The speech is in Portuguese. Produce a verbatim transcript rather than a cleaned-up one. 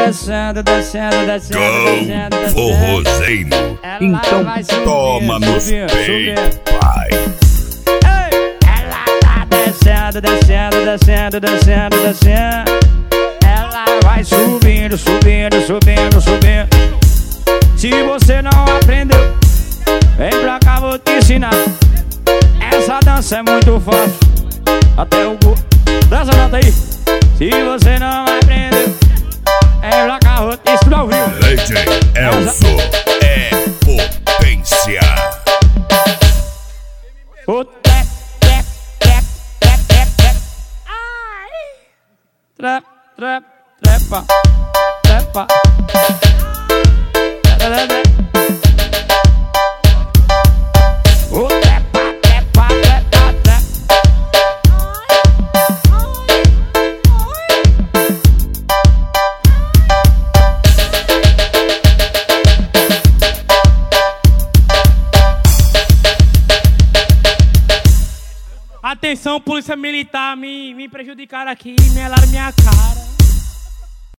descendo, descendo, descendo, descendo, descendo. Forrozeiro, então toma meus peitos, pai. Ela tá descendo, descendo, descendo, descendo, descendo. Ela vai subindo, subindo, subindo, subindo. Se você não aprendeu, vem pra cá, vou te ensinar. Essa dança é muito fácil, até o gol. Dança, nota aí. Se você não aprendeu, vem pra cá, vou te ensinar ao vivo. D J Elzo é potência. O tep, tep, tep, tep, tep, tep. Ai. Trep, trep, trepa, trepa. O trepa, trepa, trepa, trepa. Atenção, polícia militar, me, me prejudicaram aqui, melaram minha cara.